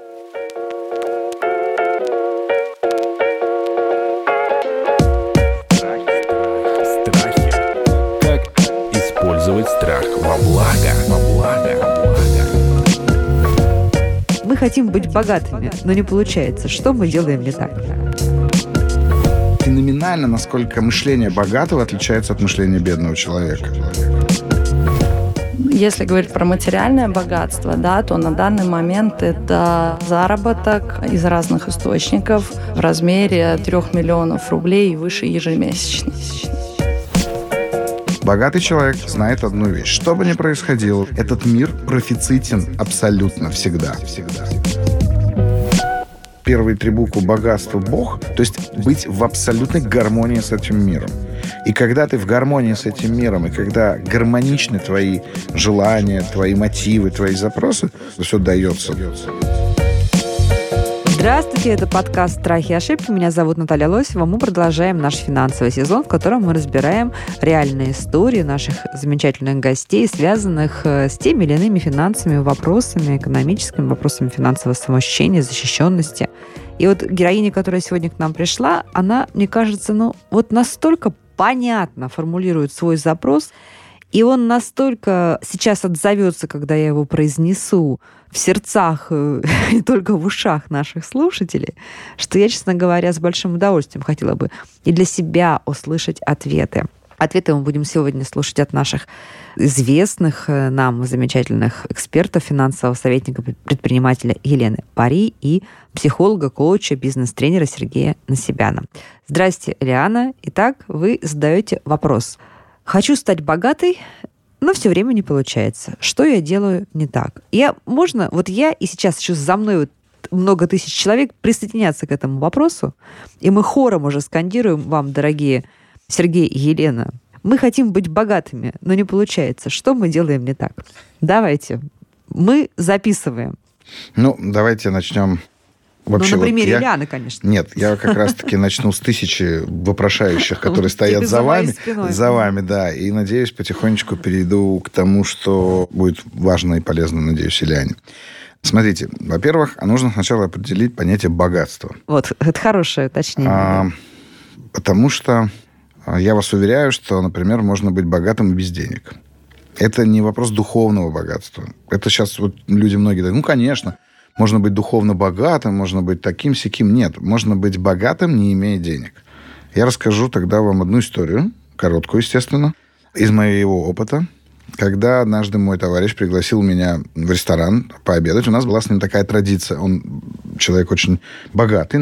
Использовать страх во благо. Мы хотим быть богатыми, но не получается. Что мы делаем не так? Феноменально, насколько мышление богатого отличается от мышления бедного человека. Если говорить про материальное богатство, да, то на данный момент это заработок из разных источников в размере 3 миллионов рублей и выше ежемесячно. Богатый человек знает одну вещь. Что бы ни происходило, этот мир профицитен абсолютно всегда. Первые 3 буквы богатства — Бог, то есть быть в абсолютной гармонии с этим миром. И когда ты в гармонии с этим миром, и когда гармоничны твои желания, твои мотивы, твои запросы, то все дается. Здравствуйте, это подкаст «Страхи и ошибки». Меня зовут Наталья Лосева. Мы продолжаем наш финансовый сезон, в котором мы разбираем реальные истории наших замечательных гостей, связанных с теми или иными финансовыми вопросами, экономическими вопросами финансового самоощущения, защищенности. И вот героиня, которая сегодня к нам пришла, она, мне кажется, настолько понятно формулирует свой запрос, и он настолько сейчас отзовется, когда я его произнесу, в сердцах и только в ушах наших слушателей, что я, честно говоря, с большим удовольствием хотела бы и для себя услышать ответы. Ответы мы будем сегодня слушать от наших известных нам замечательных экспертов, финансового советника, предпринимателя Елены Пари и психолога, коуча, бизнес-тренера Сергея Насибяна. Здрасте, Лиана. Итак, вы задаете вопрос. Хочу стать богатой, но все время не получается. Что я делаю не так? Я и сейчас еще за мной много тысяч человек присоединяться к этому вопросу, и мы хором уже скандируем вам, дорогие Сергей и Елена. Мы хотим быть богатыми, но не получается. Что мы делаем не так? Давайте. Мы записываем. Давайте начнем. Вообще, на примере Лианы, конечно. Нет, я как раз-таки начну с 1000 вопрошающих, которые стоят за вами, да, и, надеюсь, потихонечку перейду к тому, что будет важно и полезно, надеюсь, и Лиане. Смотрите, во-первых, нужно сначала определить понятие богатства. Вот, это хорошее уточнение. Потому что я вас уверяю, что, например, можно быть богатым и без денег. Это не вопрос духовного богатства. Это сейчас люди многие говорят, конечно, можно быть духовно богатым, можно быть таким-сяким. Нет, можно быть богатым, не имея денег. Я расскажу тогда вам одну историю, короткую, естественно, из моего опыта. Когда однажды мой товарищ пригласил меня в ресторан пообедать, у нас была с ним такая традиция. Он человек очень богатый,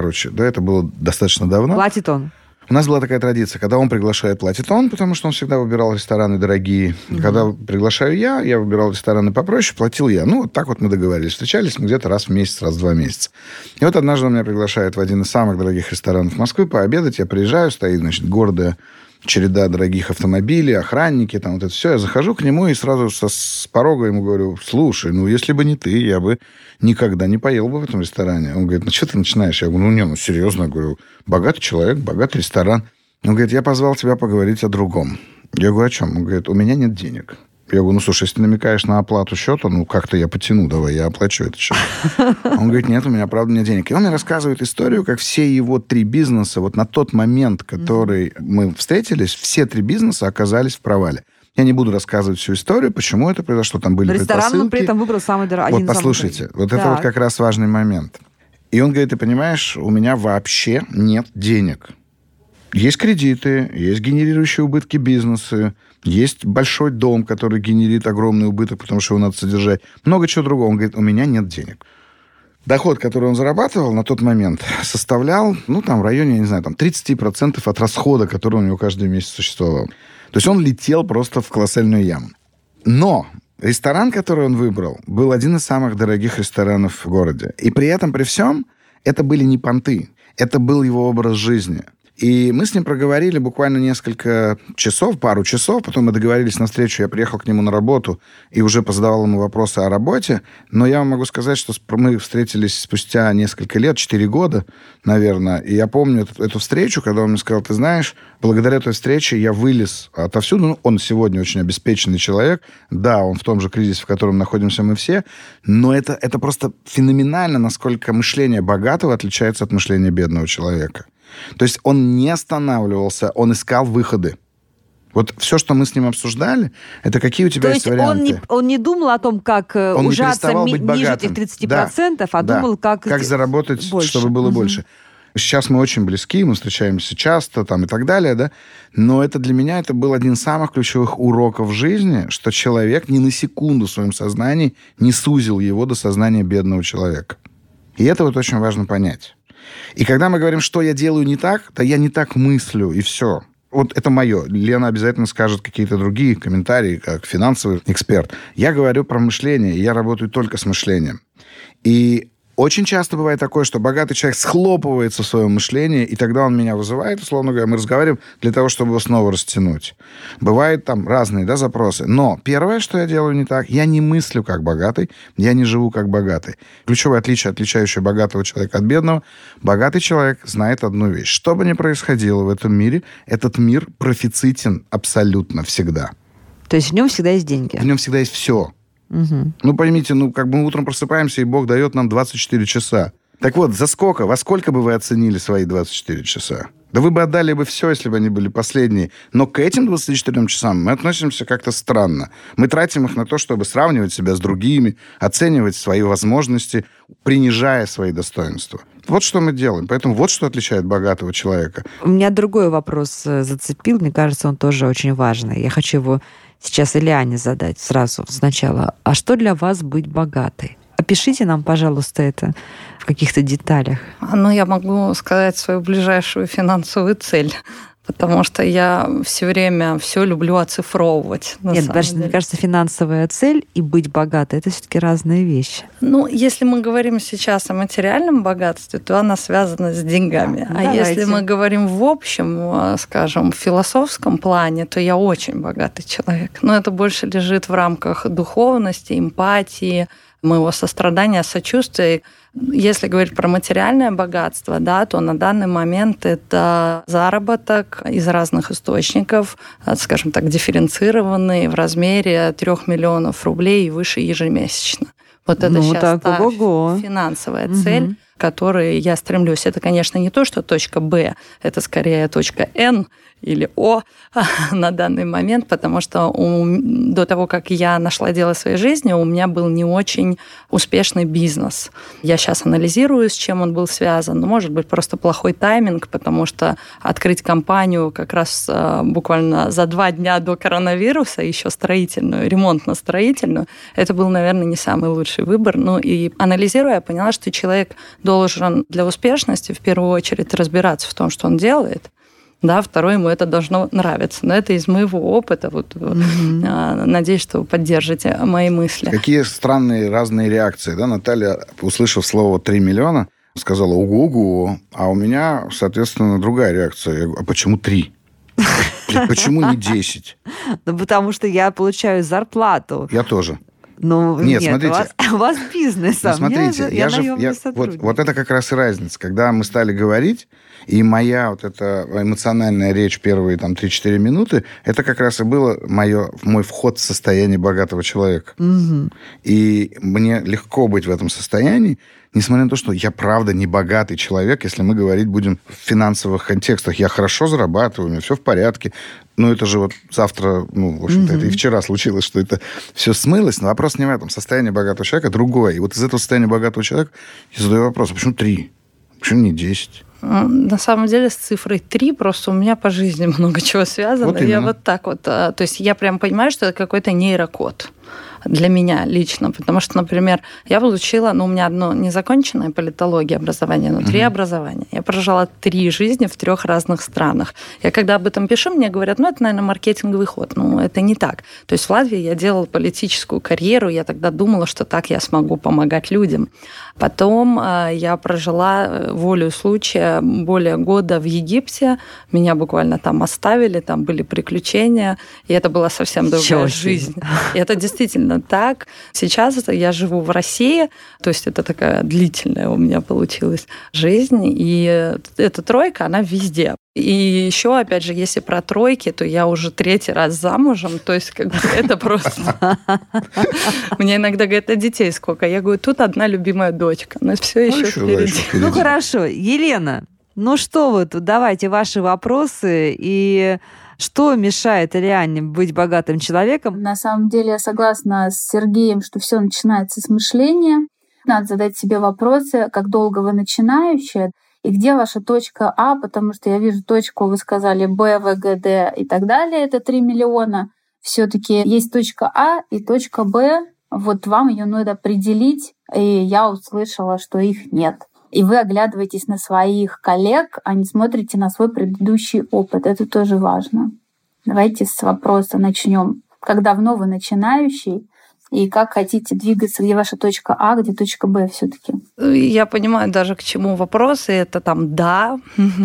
это было достаточно давно. Платит он? У нас была такая традиция, когда он приглашает, платит он, потому что он всегда выбирал рестораны дорогие. Когда приглашаю я выбирал рестораны попроще, платил я. Так мы договорились. Встречались мы где-то раз в месяц, раз в 2 месяца. И однажды он меня приглашает в один из самых дорогих ресторанов Москвы пообедать. Я приезжаю, стоит, гордая череда дорогих автомобилей, охранники, это все. Я захожу к нему и сразу с порога ему говорю, слушай, если бы не ты, я бы никогда не поел бы в этом ресторане. Он говорит, что ты начинаешь? Я говорю, серьезно, я говорю, богатый человек, богатый ресторан. Он говорит, я позвал тебя поговорить о другом. Я говорю, о чем? Он говорит, у меня нет денег. Я говорю, слушай, если ты намекаешь на оплату счета, как-то я потяну, давай, я оплачу этот счет. Он говорит, нет, у меня, правда, нет денег. И он мне рассказывает историю, как все его 3 бизнеса, на тот момент, который мы встретились, все 3 бизнеса оказались в провале. Я не буду рассказывать всю историю, почему это произошло, там были предпосылки. Ресторан он при этом выбрал самый дорогой. Послушайте, это как раз важный момент. И он говорит, ты понимаешь, у меня вообще нет денег. Есть кредиты, есть генерирующие убытки бизнесы, есть большой дом, который генерит огромный убыток, потому что его надо содержать. Много чего другого. Он говорит, у меня нет денег. Доход, который он зарабатывал на тот момент, составлял, в районе, 30% от расхода, который у него каждый месяц существовал. То есть он летел просто в колоссальную яму. Но ресторан, который он выбрал, был один из самых дорогих ресторанов в городе. И при этом, при всем, это были не понты. Это был его образ жизни. И мы с ним проговорили буквально несколько часов, пару часов. Потом мы договорились на встречу. Я приехал к нему на работу и уже позадавал ему вопросы о работе. Но я вам могу сказать, что мы встретились спустя несколько лет, 4 года, наверное. И я помню эту встречу, когда он мне сказал: ты знаешь, благодаря той встрече я вылез отовсюду. Ну, он сегодня очень обеспеченный человек. Да, он в том же кризисе, в котором находимся мы все. Но это просто феноменально, насколько мышление богатого отличается от мышления бедного человека. То есть он не останавливался, он искал выходы. Вот все, что мы с ним обсуждали, это какие у тебя есть варианты. Он не думал о том, как ужаться ниже этих 30%, да, а думал, как заработать, больше, чтобы было больше. Сейчас мы очень близки, мы встречаемся часто там, и так далее, да? Но для меня это был один из самых ключевых уроков в жизни, что человек ни на секунду в своем сознании не сузил его до сознания бедного человека. И это вот очень важно понять. И когда мы говорим, что я делаю не так, да я не так мыслю, и все. Вот это мое. Лена обязательно скажет какие-то другие комментарии, как финансовый эксперт. Я говорю про мышление, и я работаю только с мышлением. И очень часто бывает такое, что богатый человек схлопывается в своем мышлении, и тогда он меня вызывает, условно говоря, мы разговариваем для того, чтобы его снова растянуть. Бывают там разные, да, запросы. Но первое, что я делаю не так, я не мыслю как богатый, я не живу как богатый. Ключевое отличие, отличающее богатого человека от бедного: богатый человек знает одну вещь. Что бы ни происходило в этом мире, этот мир профицитен абсолютно всегда. То есть в нем всегда есть деньги? В нем всегда есть все. Угу. Ну, поймите, мы утром просыпаемся, и Бог дает нам 24 часа. Так вот, во сколько бы вы оценили свои 24 часа? Да вы бы отдали бы все, если бы они были последние. Но к этим 24 часам мы относимся как-то странно. Мы тратим их на то, чтобы сравнивать себя с другими, оценивать свои возможности, принижая свои достоинства. Вот что мы делаем. Поэтому вот что отличает богатого человека. У меня другой вопрос зацепил. Мне кажется, он тоже очень важный. Я хочу его сейчас Ильяне задать сразу сначала. А что для вас быть богатой? Опишите нам, пожалуйста, это в каких-то деталях. Я могу сказать свою ближайшую финансовую цель, потому что я все время все люблю оцифровывать. Нет, мне кажется, финансовая цель и быть богатой — это все-таки разные вещи. Если мы говорим сейчас о материальном богатстве, то она связана с деньгами. Давайте. Если мы говорим в общем, скажем, в философском плане, то я очень богатый человек. Но это больше лежит в рамках духовности, эмпатии, моего сострадания, сочувствия. Если говорить про материальное богатство, да, то на данный момент это заработок из разных источников, скажем так, дифференцированный в размере 3 миллионов рублей и выше ежемесячно. Вот это сейчас та финансовая цель, к которой я стремлюсь. Это, конечно, не то, что точка Б, это скорее точка Н или О на данный момент, потому что до того, как я нашла дело своей жизни, у меня был не очень успешный бизнес. Я сейчас анализирую, с чем он был связан. Может быть, просто плохой тайминг, потому что открыть компанию как раз буквально за 2 дня до коронавируса, еще строительную, ремонтно-строительную, это был, наверное, не самый лучший выбор. И анализируя, я поняла, что человек должен для успешности в первую очередь разбираться в том, что он делает. Да, второе, ему это должно нравиться. Но это из моего опыта. Надеюсь, что вы поддержите мои мысли. Какие странные разные реакции. Да? Наталья, услышав слово 3 миллиона, сказала «Ого-го», а у меня, соответственно, другая реакция. Я говорю: а почему 3? Почему не 10? Потому что я получаю зарплату. Я тоже. Нет, смотрите. У вас бизнес. Смотрите, вот это как раз и разница. Когда мы стали говорить, и моя вот эта эмоциональная речь первые 3-4 минуты, это как раз и было мой вход в состояние богатого человека. Угу. И мне легко быть в этом состоянии, несмотря на то, что я правда не богатый человек, если мы говорить будем в финансовых контекстах. Я хорошо зарабатываю, у меня все в порядке. Но это же вот завтра, в общем-то, это и вчера случилось, что это все смылось. Но вопрос не в этом. Состояние богатого человека другое. И вот из этого состояния богатого человека я задаю вопрос: почему 3? Почему не 10? На самом деле с цифрой 3 просто у меня по жизни много чего связано. Вот именно. Я вот так вот... То есть я прям понимаю, что это какой-то нейрокод для меня лично. Потому что, например, я получила... у меня одно незаконченное политология образование, но 3 образования. Я прожила 3 жизни в 3 разных странах. Я когда об этом пишу, мне говорят: это, наверное, маркетинговый ход. Это не так. То есть в Латвии я делала политическую карьеру, я тогда думала, что так я смогу помогать людям. Потом я прожила волею случая проработала более года в Египте. Меня буквально там оставили, там были приключения, и это была совсем другая жизнь. И это действительно так. Сейчас я живу в России, то есть это такая длительная у меня получилась жизнь, и эта тройка, она везде. И еще, опять же, если про тройки, то я уже 3-й раз замужем, то есть как бы это просто... Мне иногда говорят, а детей сколько? Я говорю, тут одна любимая дочка, но все еще впереди. Ну хорошо, Елена, ну что вы тут, давайте ваши вопросы, и что мешает реально быть богатым человеком? На самом деле я согласна с Сергеем, что все начинается с мышления. Надо задать себе вопросы, как долго вы начинающие, и где ваша точка А, потому что я вижу точку, вы сказали, Б, В, Г, Д и так далее, это 3 миллиона. Все-таки есть точка А и точка Б, вот вам ее надо определить, и я услышала, что их нет. И вы оглядываетесь на своих коллег, а не смотрите на свой предыдущий опыт. Это тоже важно. Давайте с вопроса начнем. Как давно вы начинающий? И как хотите двигаться, где ваша точка А, где точка Б все-таки? Я понимаю даже, к чему вопросы. Это там да,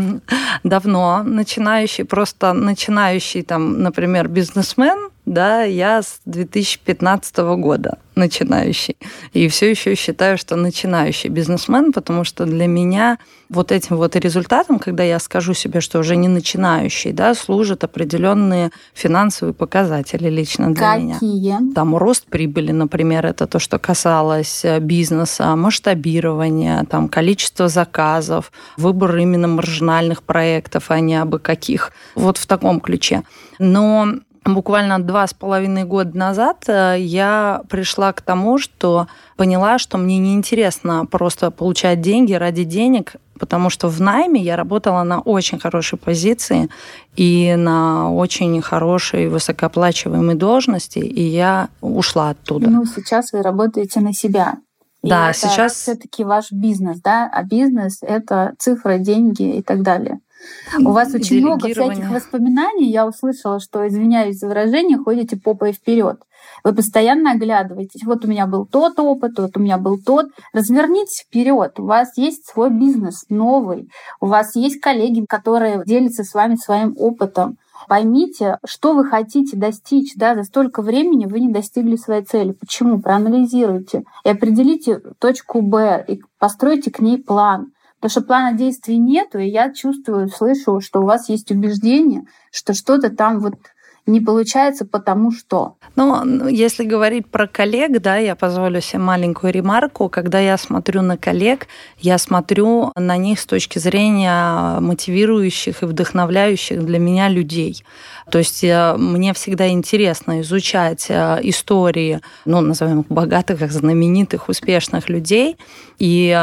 давно начинающий, просто начинающий, там, например, бизнесмен, да, я с 2015 года начинающий. И все еще считаю, что начинающий бизнесмен, потому что для меня вот этим вот результатом, когда я скажу себе, что уже не начинающий, да, служат определенные финансовые показатели лично для меня. Какие? Там рост прибыли, например, это то, что касалось бизнеса, масштабирования, там, количество заказов, выбор именно маржинальных проектов, а не абы каких. Вот в таком ключе. Но буквально 2,5 года назад я пришла к тому, что поняла, что мне неинтересно просто получать деньги ради денег, потому что в найме я работала на очень хорошей позиции и на очень хорошей высокооплачиваемой должности, и я ушла оттуда. Ну, сейчас вы работаете на себя. Да, и сейчас... это все-таки ваш бизнес, да? А бизнес — это цифры, деньги и так далее. У вас очень много всяких воспоминаний. Я услышала, что, извиняюсь за выражение, ходите попой вперед. Вы постоянно оглядываетесь. Вот у меня был тот опыт, вот у меня был тот. Развернитесь вперед. У вас есть свой бизнес новый. У вас есть коллеги, которые делятся с вами своим опытом. Поймите, что вы хотите достичь. Да? За столько времени вы не достигли своей цели. Почему? Проанализируйте и определите точку Б и постройте к ней план. Потому что плана действий нету, и я чувствую, слышу, что у вас есть убеждение, что что-то там вот не получается, потому что. Ну, если говорить про коллег, да, я позволю себе маленькую ремарку. Когда я смотрю на коллег, я смотрю на них с точки зрения мотивирующих и вдохновляющих для меня людей. То есть мне всегда интересно изучать истории, ну, назовем их богатых, знаменитых, успешных людей. И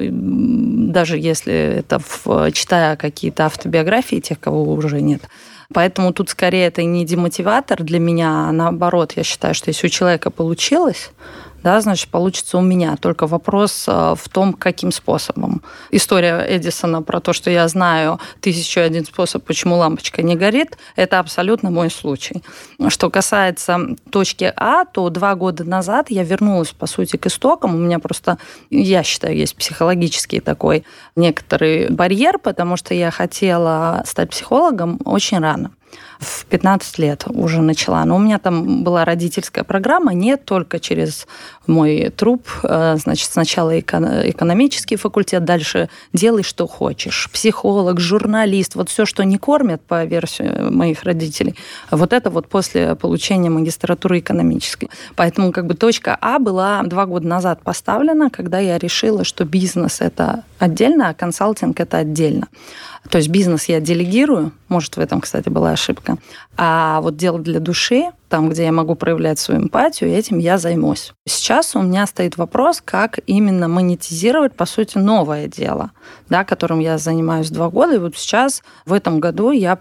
даже если это читая какие-то автобиографии тех, кого уже нет. Поэтому тут скорее это не демотиватор для меня, а наоборот, я считаю, что если у человека получилось, да, значит, получится у меня. Только вопрос в том, каким способом. История Эдисона про то, что я знаю 1001 способ, почему лампочка не горит, это абсолютно мой случай. Что касается точки А, то 2 года назад я вернулась, по сути, к истокам. У меня просто, я считаю, есть психологический такой некоторый барьер, потому что я хотела стать психологом очень рано. В 15 лет уже начала. Но у меня там была родительская программа, не только через мой труп. Значит, сначала экономический факультет, дальше делай, что хочешь. Психолог, журналист, вот все, что не кормят, по версии моих родителей, вот это вот после получения магистратуры экономической. Поэтому как бы точка А была 2 года назад поставлена, когда я решила, что бизнес – это отдельно, а консалтинг – это отдельно. То есть бизнес я делегирую, может, в этом, кстати, была ошибка, а вот дело для души, там, где я могу проявлять свою эмпатию, этим я займусь. Сейчас у меня стоит вопрос, как именно монетизировать, по сути, новое дело, да, которым я занимаюсь 2 года, и вот сейчас, в этом году, я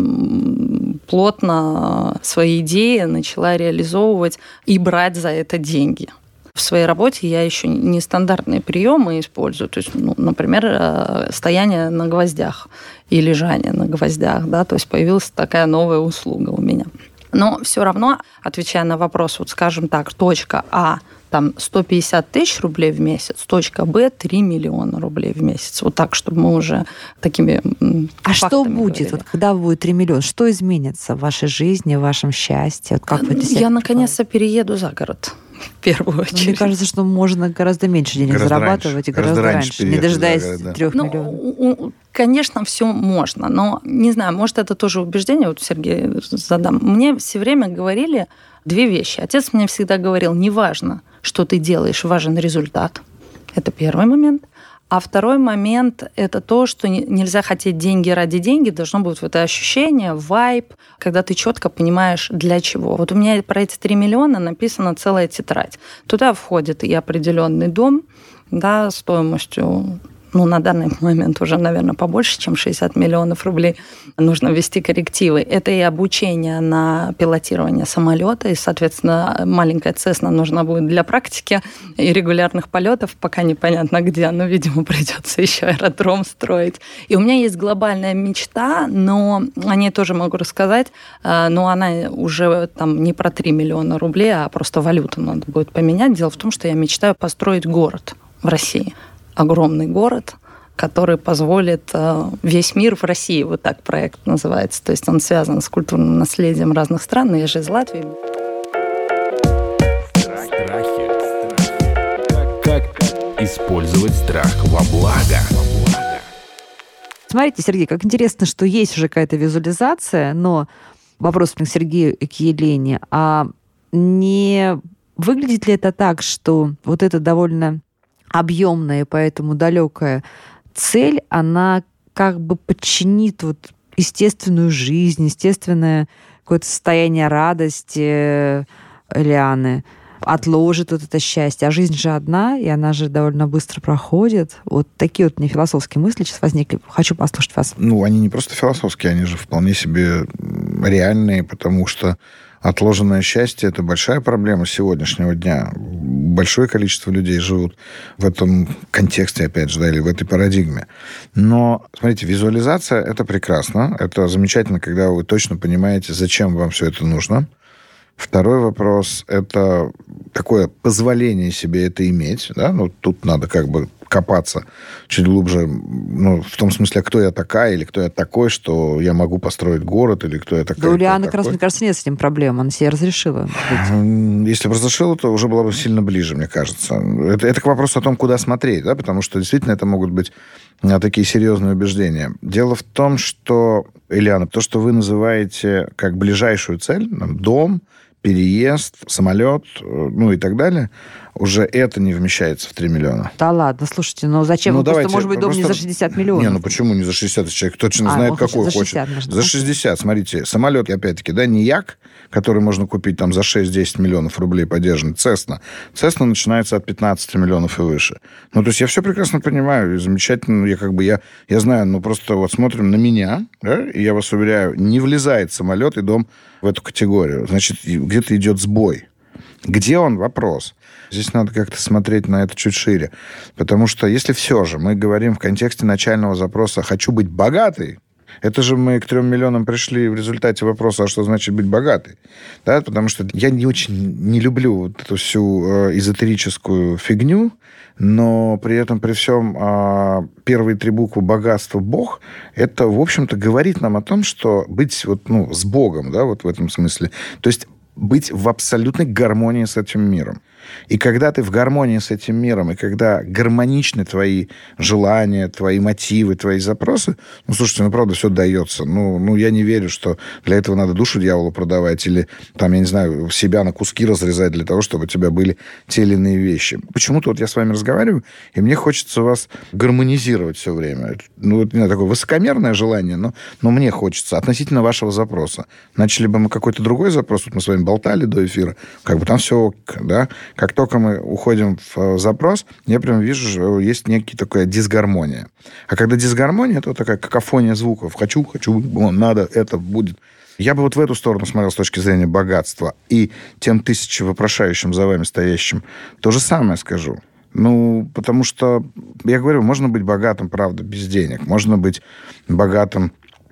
прям плотно свои идеи начала реализовывать и брать за это деньги. В своей работе я еще нестандартные приемы использую. То есть, ну, например, стояние на гвоздях и лежание на гвоздях. Да? То есть появилась такая новая услуга у меня. Но все равно, отвечая на вопрос, вот скажем так, точка А, там 150 тысяч рублей в месяц, точка Б 3 миллиона рублей в месяц. Вот так, чтобы мы уже такими А что будет, говорили. вот, когда будет 3 миллиона? Что изменится в вашей жизни, в вашем счастье? Вот как вы Я наконец-то перееду за город. В первую очередь. Мне кажется, что можно гораздо меньше денег зарабатывать и гораздо раньше, не дожидаясь 3 миллионов. Конечно, все можно, но не знаю, может, это тоже убеждение, вот Сергей задам. Мне все время говорили 2 вещи. Отец мне всегда говорил, неважно, что ты делаешь, важен результат. Это первый момент. А второй момент – это то, что нельзя хотеть деньги ради денег, должно быть вот это ощущение, вайб, когда ты четко понимаешь, для чего. Вот у меня про эти 3 миллиона написана целая тетрадь. Туда входит и определенный дом, да, стоимостью, на данный момент уже, наверное, побольше, чем 60 миллионов рублей. Нужно ввести коррективы. Это и обучение на пилотирование самолета, и, соответственно, маленькая Цесна нужна будет для практики и регулярных полетов, пока непонятно где, но, видимо, придется еще аэродром строить. И у меня есть глобальная мечта, но о ней тоже могу рассказать, но она уже там не про 3 миллиона рублей, а просто валюту надо будет поменять. Дело в том, что я мечтаю построить город в России. Огромный город, который позволит весь мир в России, вот так проект называется. То есть он связан с культурным наследием разных стран, я же из Латвии. Как использовать страх во благо? Смотрите, Сергей, как интересно, что есть уже какая-то визуализация, но вопрос к Сергею и к Елене, а не выглядит ли это так, что вот это довольно объемная и поэтому далекая цель, она как бы подчинит вот естественную жизнь, естественное какое-то состояние радости Лианы, отложит вот это счастье. А жизнь же одна, и она же довольно быстро проходит. Вот такие вот мне философские мысли сейчас возникли. Хочу послушать вас. Они не просто философские, они же вполне себе реальные, потому что отложенное счастье – это большая проблема сегодняшнего дня. Большое количество людей живут в этом контексте, опять же, или в этой парадигме. Но, смотрите, визуализация – это прекрасно. Это замечательно, когда вы точно понимаете, зачем вам все это нужно. Второй вопрос – это такое позволение себе это иметь. Да? Тут надо как бы копаться чуть глубже, в том смысле, кто я такая, или кто я такой, что я могу построить город, или кто я такая. Да у Лианы, как раз, мне кажется, нет с этим проблем. Она себе разрешила. Если бы разрешила, то уже было бы сильно ближе, мне кажется. Это к вопросу о том, куда смотреть, да? Потому что действительно это могут быть такие серьезные убеждения. Дело в том, что, Ильяна, то, что вы называете как ближайшую цель, дом, переезд, самолет, и так далее, уже это не вмещается в 3 миллиона. Да ладно, слушайте, зачем? Просто, может быть, дом не за 60 миллионов. Почему не за 60? Человек точно знает, какой хочет. За 60, смотрите, самолет, опять-таки, не Як, который можно купить там за 6-10 миллионов рублей подержанный, Цесна. Цесна начинается от 15 миллионов и выше. То есть я все прекрасно понимаю, и замечательно, я знаю, просто вот смотрим на меня, да, и я вас уверяю, не влезает самолет и дом в эту категорию. Значит, где-то идет сбой. Где он? Вопрос. Здесь надо как-то смотреть на это чуть шире. Потому что если все же мы говорим в контексте начального запроса «хочу быть богатой», это же мы к 3 миллионам пришли в результате вопроса, а что значит быть богатой? Да? Потому что я не люблю вот эту всю эзотерическую фигню, но при этом, при всем, первые 3 буквы «богатство», «бог», это, в общем-то, говорит нам о том, что быть с Богом, да, вот в этом смысле. То есть быть в абсолютной гармонии с этим миром. И когда ты в гармонии с этим миром, и когда гармоничны твои желания, твои мотивы, твои запросы, слушайте, правда, все дается. Я не верю, что для этого надо душу дьяволу продавать или, я не знаю, себя на куски разрезать для того, чтобы у тебя были те или иные вещи. Почему-то я с вами разговариваю, и мне хочется вас гармонизировать все время. Такое высокомерное желание, но мне хочется относительно вашего запроса. Начали бы мы какой-то другой запрос, мы с вами болтали до эфира, там все ок, да. Как только мы уходим в запрос, я прям вижу, что есть некая такая дисгармония. А когда дисгармония, это такая какофония звуков. Хочу, надо, это будет. Я бы в эту сторону смотрел с точки зрения богатства. И тем 1000 вопрошающим за вами стоящим то же самое скажу. Потому что, я говорю, можно быть богатым, правда, без денег. Можно быть богатым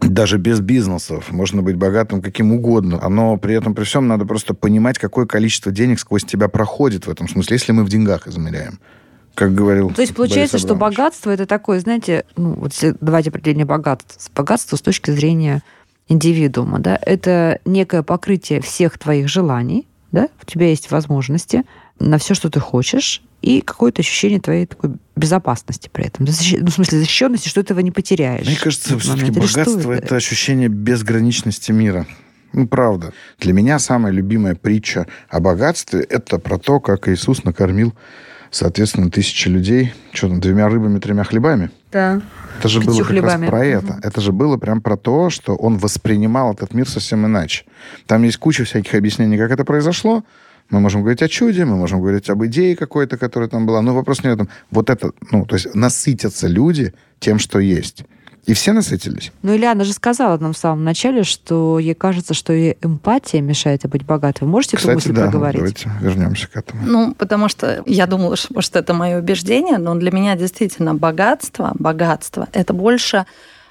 даже без бизнесов. Можно быть богатым каким угодно. Но при этом, при всем, надо просто понимать, какое количество денег сквозь тебя проходит в этом смысле, если мы в деньгах измеряем. Как говорил То есть получается, что богатство это такое, знаете, давайте определение богатства. Богатство с точки зрения индивидуума, да, это некое покрытие всех твоих желаний, да, у тебя есть возможности на все, что ты хочешь, и какое-то ощущение твоей такой безопасности при этом. В смысле защищенности, что ты этого не потеряешь. Мне кажется, все-таки богатство – это ощущение безграничности мира. Правда. Для меня самая любимая притча о богатстве – это про то, как Иисус накормил, соответственно, 1000 людей, 2 рыбами, 3 хлебами. Да. Это же было как раз про это. Это же было прям про то, что он воспринимал этот мир совсем иначе. Там есть куча всяких объяснений, как это произошло. Мы можем говорить о чуде, мы можем говорить об идее какой-то, которая там была. Но вопрос не в этом. Вот это, то есть насытятся люди тем, что есть. И все насытились. Ильяна же сказала нам в самом начале, что ей кажется, что и эмпатия мешает быть богатой. Вы можете эту мысль проговорить? Давайте вернемся к этому. Потому что я думала, что, может, это мое убеждение, но для меня действительно богатство – это больше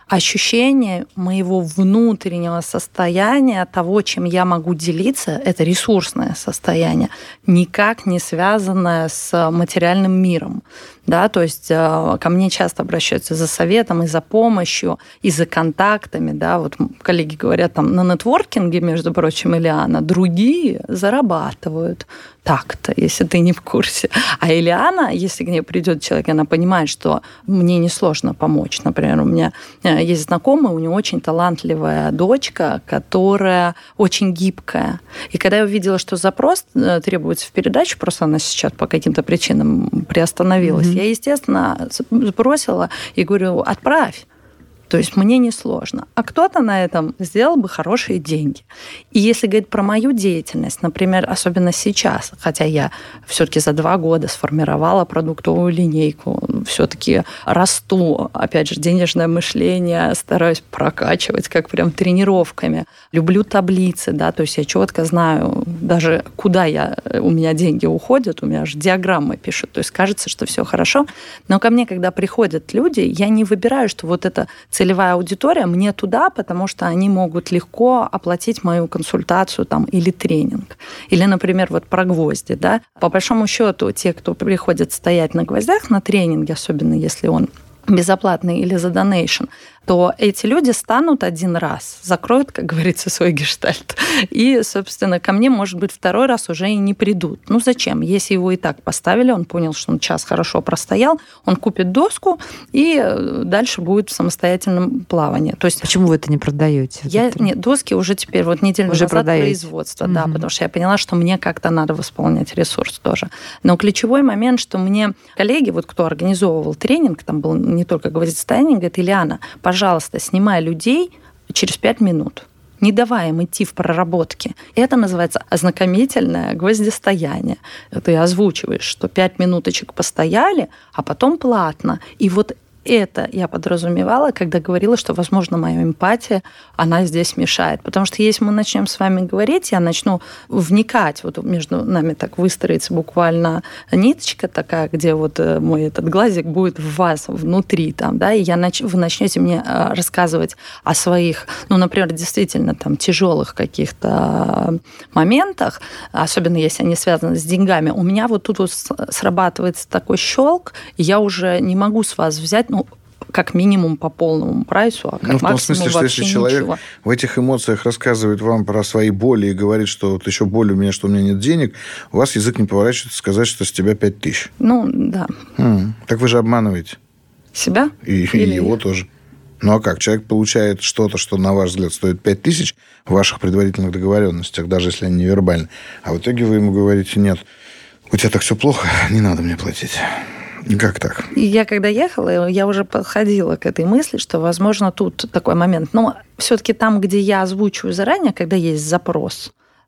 ощущение моего внутреннего состояния, того, чем я могу делиться, это ресурсное состояние, никак не связанное с материальным миром. Да, то есть ко мне часто обращаются за советом и за помощью, и за контактами. Да. Вот коллеги говорят, там, на нетворкинге, между прочим, Ильяна, другие зарабатывают так-то, если ты не в курсе. А Ильяна, если к ней придет человек, она понимает, что мне несложно помочь. Например, у меня есть знакомый, у него очень талантливая дочка, которая очень гибкая. И когда я увидела, что запрос требуется в передачу, просто она сейчас по каким-то причинам приостановилась, я, естественно, сбросила и говорю, отправь. То есть мне несложно. А кто-то на этом сделал бы хорошие деньги. И если говорить про мою деятельность, например, особенно сейчас, хотя я все-таки за 2 года сформировала продуктовую линейку, все-таки расту, опять же, денежное мышление стараюсь прокачивать как прям тренировками. Люблю таблицы, да, то есть я четко знаю даже, куда у меня деньги уходят, у меня аж диаграммы пишут, то есть кажется, что все хорошо. Но ко мне, когда приходят люди, я не выбираю, что вот это целевая аудитория мне туда, потому что они могут легко оплатить мою консультацию там, или тренинг. Или, например, вот про гвозди. Да? По большому счету, те, кто приходит стоять на гвоздях на тренинге, особенно если он безоплатный или за донейшн, то эти люди станут один раз, закроют, как говорится, свой гештальт. И, собственно, ко мне, может быть, 2-й раз уже и не придут. Зачем? Если его и так поставили, он понял, что он час хорошо простоял, он купит доску и дальше будет в самостоятельном плавании. То есть, почему вы это не продаете? Нет, доски уже теперь неделю назад производство, да, потому что я поняла, что мне как-то надо восполнять ресурс тоже. Но ключевой момент, что мне коллеги, кто организовывал тренинг, там был не только гвоздистояние, говорит, Ильяна, пожалуйста, снимай людей через 5 минут, не давая им идти в проработки. Это называется ознакомительное гвоздистояние. Ты озвучиваешь, что 5 минуточек постояли, а потом платно. И это я подразумевала, когда говорила, что, возможно, моя эмпатия, она здесь мешает. Потому что если мы начнем с вами говорить, я начну вникать, между нами так выстроится буквально ниточка такая, где мой этот глазик будет в вас внутри, там, да, и вы начнете мне рассказывать о своих, например, действительно там тяжелых каких-то моментах, особенно если они связаны с деньгами. У меня тут срабатывается такой щелк, и я уже не могу с вас взять, как минимум по полному прайсу, а как максимум вообще ничего. В том смысле, что если человек в этих эмоциях рассказывает вам про свои боли и говорит, что еще боль у меня, что у меня нет денег, у вас язык не поворачивается сказать, что с тебя 5000. Да. Так вы же обманываете. Себя? И его тоже. А как? Человек получает что-то, что, на ваш взгляд, стоит 5000 в ваших предварительных договоренностях, даже если они невербальны. А в итоге вы ему говорите, нет, у тебя так все плохо, не надо мне платить. Как так? Я когда ехала, я уже подходила к этой мысли, что, возможно, тут такой момент. Но все-таки там, где я озвучиваю заранее, когда есть запрос,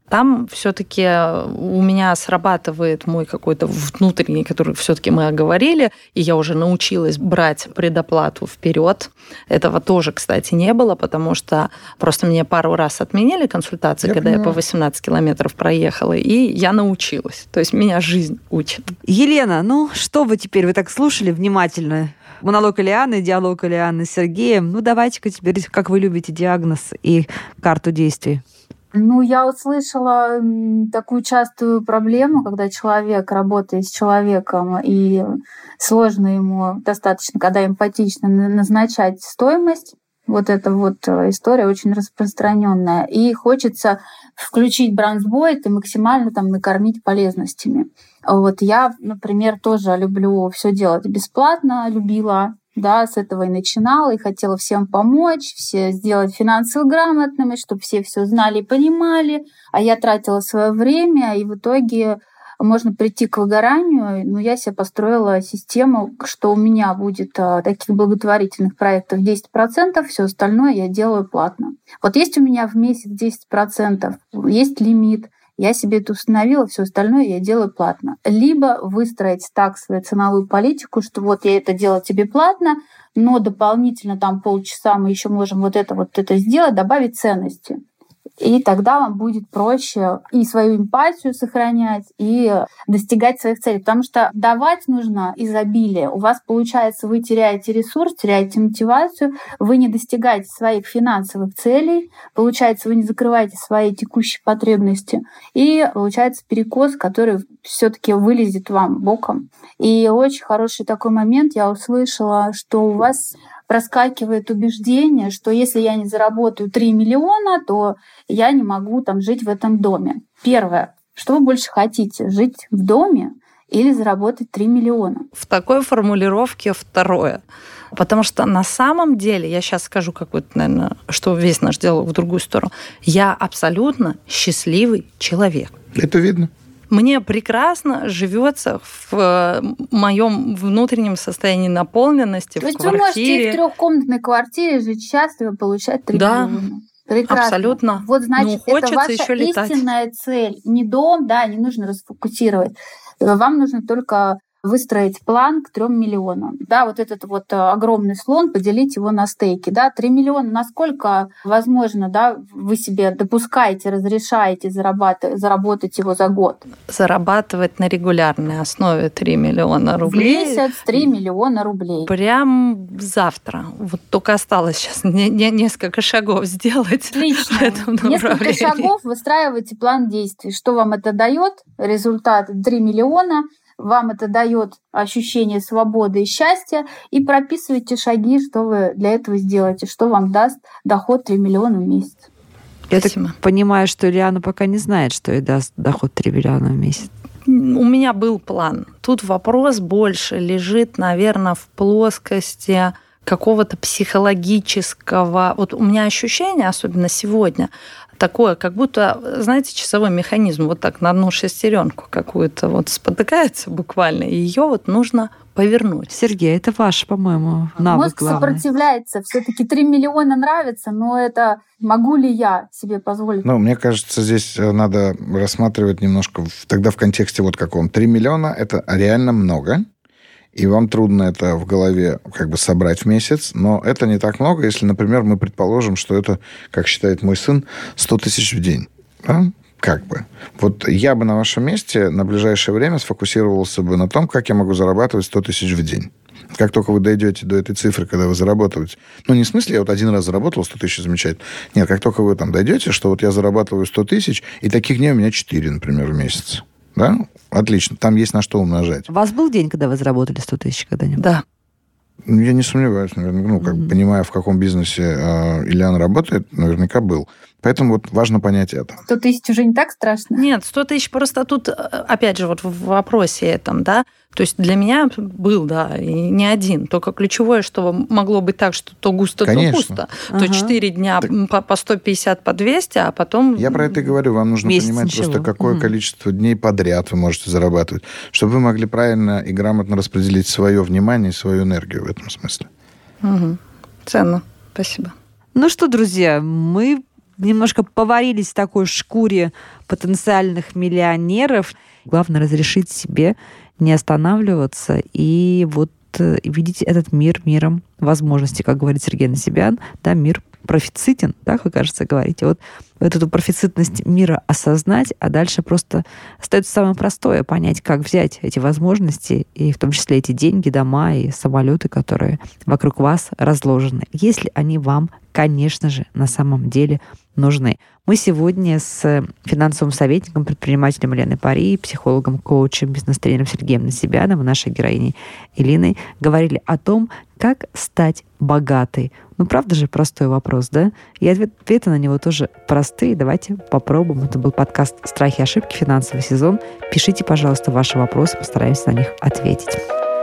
Там все-таки у меня срабатывает мой какой-то внутренний, который все-таки мы оговорили, и я уже научилась брать предоплату вперед. Этого тоже, кстати, не было, потому что просто мне пару раз отменили консультации, когда я по 18 километров проехала, и я научилась. То есть меня жизнь учит. Елена, ну что вы теперь? Вы так слушали внимательно монолог Ильяны, диалог Ильяны с Сергеем. Ну давайте-ка теперь, как вы любите, диагноз и карту действий. Ну, я услышала такую частую проблему, когда человек работает с человеком, и сложно ему достаточно, когда эмпатично, назначать стоимость. Вот эта вот история очень распространенная. И хочется включить бранчбойт и максимально там накормить полезностями. Вот я, например, тоже люблю все делать бесплатно, любила. Да, с этого и начинала, и хотела всем помочь, все сделать финансово грамотными, чтобы все знали и понимали, а я тратила свое время, и в итоге можно прийти к выгоранию. Но я себе построила систему, что у меня будет таких благотворительных проектов 10%, все остальное я делаю платно. Вот есть у меня в месяц 10%, есть лимит, я себе это установила, все остальное я делаю платно. Либо выстроить так свою ценовую политику, что вот я это делаю тебе платно, но дополнительно там полчаса мы еще можем вот это сделать, добавить ценности. И тогда вам будет проще и свою эмпатию сохранять, и достигать своих целей. Потому что давать нужно изобилие. У вас, получается, вы теряете ресурс, теряете мотивацию, вы не достигаете своих финансовых целей, получается, вы не закрываете свои текущие потребности, и получается перекос, который все-таки вылезет вам боком. И очень хороший такой момент я услышала, что у вас проскакивает убеждение, что если я не заработаю 3 миллиона, то я не могу там жить в этом доме. Первое. Что вы больше хотите? Жить в доме или заработать 3 миллиона? В такой формулировке второе. Потому что на самом деле, я сейчас скажу какой-то, наверное, что весь наш диалог в другую сторону, я абсолютно счастливый человек. Это видно. Мне прекрасно живется в моем внутреннем состоянии наполненности, то в есть квартире. Вы можете в 3-комнатной квартире жить счастливо, получать 3 миллиона. Прекрасно. Абсолютно. Вот значит, это ваша истинная цель. Не дом, да, не нужно расфокусировать. Вам нужно только выстроить план к 3 миллионам. Да, вот этот вот огромный слон, поделить его на стейки. Да, 3 миллиона, насколько возможно, да, вы себе допускаете, разрешаете заработать его за год? Зарабатывать на регулярной основе 3 миллиона рублей. В месяц 3 миллиона рублей. Прям завтра. Вот только осталось сейчас несколько шагов сделать. Отлично. В этом направлении. Несколько шагов, выстраиваете план действий. Что вам это дает? Результат 3 миллиона. Вам это дает ощущение свободы и счастья, и прописывайте шаги, что вы для этого сделаете, что вам даст доход 3 миллиона в месяц. Я так понимаю, что Ильяна пока не знает, что ей даст доход 3 миллиона в месяц. У меня был план. Тут вопрос больше лежит, наверное, в плоскости какого-то психологического... Вот у меня ощущение, особенно сегодня, такое, как будто, знаете, часовой механизм вот так на одну шестеренку какую-то вот спотыкается буквально, и ее вот нужно повернуть. Сергей, это ваш, по-моему, навык Мозг главный. Сопротивляется. Все-таки 3 миллиона нравится, но это могу ли я себе позволить? Ну, мне кажется, здесь надо рассматривать немножко тогда в контексте вот каком. 3 миллиона – это реально много. И вам трудно это в голове как бы собрать в месяц, но это не так много, если, например, мы предположим, что это, как считает мой сын, 100 тысяч в день. Да? Как бы. Вот я бы на вашем месте на ближайшее время сфокусировался бы на том, как я могу зарабатывать 100 тысяч в день. Как только вы дойдете до этой цифры, когда вы заработаете... Ну, не в смысле, я вот один раз заработал 100 тысяч, замечательно. Нет, как только вы там дойдете, что вот я зарабатываю 100 тысяч, и таких дней у меня 4, например, в месяц. Да? Отлично. Там есть на что умножать. У вас был день, когда вы заработали 100 тысяч когда-нибудь? Да. Я не сомневаюсь, наверное. Понимая, в каком бизнесе Ильяна работает, наверняка был. Поэтому вот важно понять это. 100 тысяч уже не так страшно? Нет, 100 тысяч просто тут, опять же, вот в вопросе этом, да, то есть для меня был, да, и не один. Только ключевое, что могло быть так, что то густо, Конечно. то пусто. То 4 дня по 150, по 200, а потом... Я про это и говорю. Вам нужно понимать просто, какое количество дней подряд вы можете зарабатывать, чтобы вы могли правильно и грамотно распределить свое внимание и свою энергию в этом смысле. Ценно. Спасибо. Ну что, друзья, мы немножко поварились в такой шкуре потенциальных миллионеров. Главное разрешить себе не останавливаться и вот видеть этот мир миром возможностей, как говорит Сергей Насибян, да, мир профицитен, да, как кажется, говорите. Вот эту профицитность мира осознать, а дальше просто остается самое простое — понять, как взять эти возможности, и в том числе эти деньги, дома и самолеты, которые вокруг вас разложены, если они вам, конечно же, на самом деле нужны. Мы сегодня с финансовым советником, предпринимателем Еленой Пари, психологом, коучем, бизнес-тренером Сергеем Насибяном и нашей героиней Элиной говорили о том, как стать богатой. Ну, правда же, простой вопрос, да? И ответы на него тоже простые. Давайте попробуем. Это был подкаст «Страхи и ошибки. Финансовый сезон». Пишите, пожалуйста, ваши вопросы, постараемся на них ответить.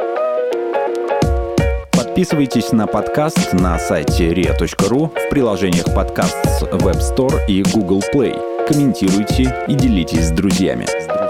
Подписывайтесь на подкаст на сайте ria.ru, в приложениях подкаст с Web Store и Google Play. Комментируйте и делитесь с друзьями.